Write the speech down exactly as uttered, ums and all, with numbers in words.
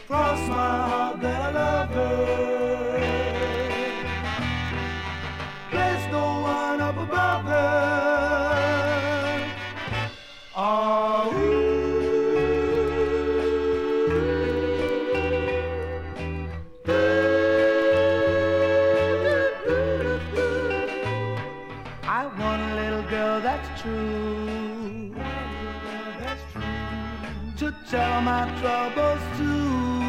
cross my heart that I love her. There's no one up above her. Oh, I want a little girl that's true, that's true, to tell my troubles to.